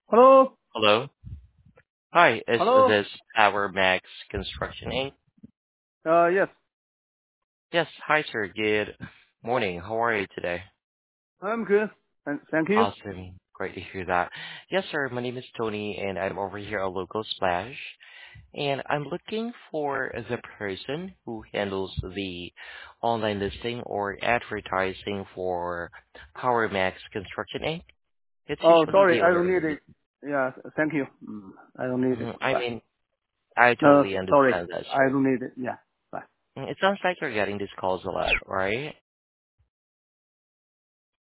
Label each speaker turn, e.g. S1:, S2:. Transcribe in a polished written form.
S1: Hello?
S2: Hello. Hi, is
S1: Hello?
S2: this Power Max Construction Inc.?
S1: Yes,
S2: Yes. Hi, sir. Good morning. How are you today?
S1: I'm good. And thank you.
S2: Awesome. Great to hear that. Yes, sir. My name is Tony, and I'm over here at Local Splash, and I'm looking for the person who handles the online listing or advertising for Power Max Construction Inc. It's
S1: Oh,
S2: usually
S1: sorry,
S2: the
S1: I
S2: owner
S1: don't
S2: of
S1: need
S2: the...
S1: it. Yeah, thank you. I don't need it.
S2: I
S1: Bye.
S2: mean, I
S1: No,
S2: totally
S1: sorry,
S2: understand that,
S1: I
S2: sir.
S1: don't need it. Yeah, bye.
S2: It sounds like you're getting these calls a lot, right?